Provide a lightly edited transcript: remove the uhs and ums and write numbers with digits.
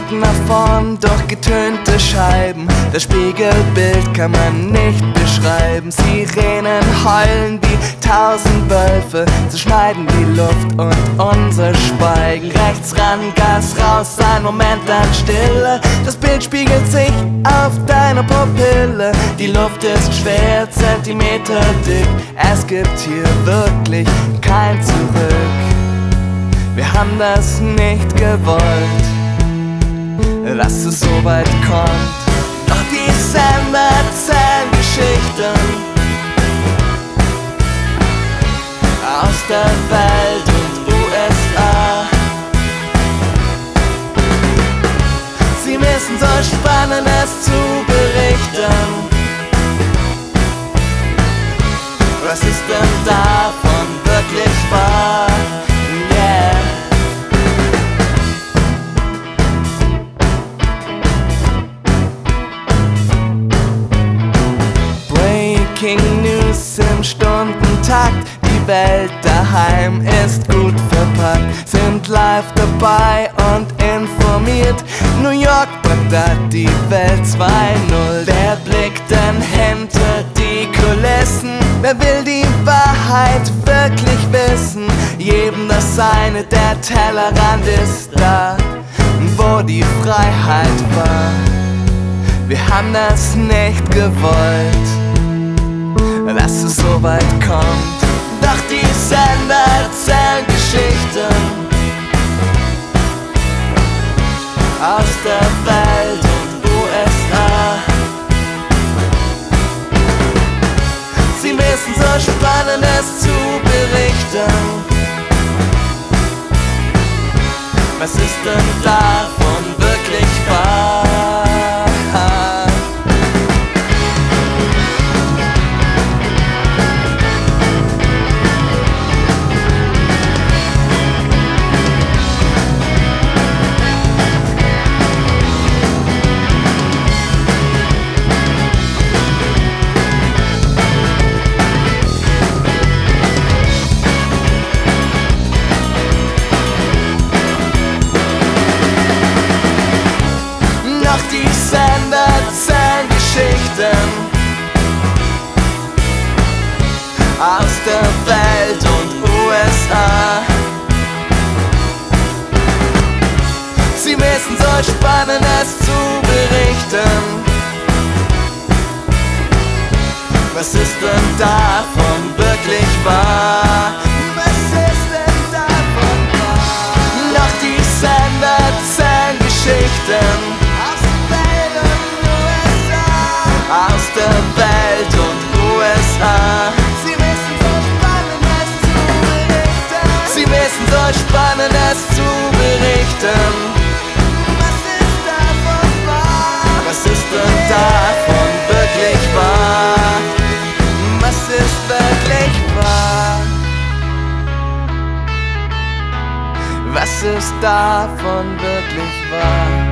blicken nach vorn durch getönte Scheiben. Das Spiegelbild kann man nicht beschreiben. Sirenen heulen wie 1000 Wölfe, zerschneiden die Luft und unser Schweigen. Rechts ran, Gas raus, ein Moment an Stille. Das Bild spiegelt sich auf deiner Pupille. Die Luft ist schwer, Zentimeter dick. Es gibt hier wirklich kein Zurück. Wir haben das nicht gewollt, dass es so weit kommt. Doch die Sender erzählen Geschichten aus der Welt und USA. Sie wissen so Spannendes zu berichten. Was ist denn davon wirklich wahr? Yeah. Breaking News im Stundentakt. Die Welt daheim ist gut verpackt. Sind live dabei und informiert. New York, Bagdad, die Welt 2.0. Der Blick dann hinter die Kulissen. Wer will die Wahrheit wirklich wissen? Jedem das seine, der Tellerrand ist da, wo die Freiheit war. Wir haben das nicht gewollt, dass es so weit kommt. Doch die Sender erzählen Geschichten aus der Welt und USA. Sie wissen so Spannendes zu berichten. Was ist denn davon wirklich wahr? Doch die Sender erzählen Geschichten aus der Welt und USA. Sie wissen so Spannendes zu berichten. Was ist denn davon wirklich wahr? Was ist denn davon wahr? Doch die Sender erzählen Geschichten aus der Welt und USA. Sie wissen so Spannendes zu berichten. Sie wissen so Spannendes zu berichten. Was ist davon wahr? Was ist denn davon wirklich wahr? Was ist wirklich wahr? Was ist davon wirklich wahr?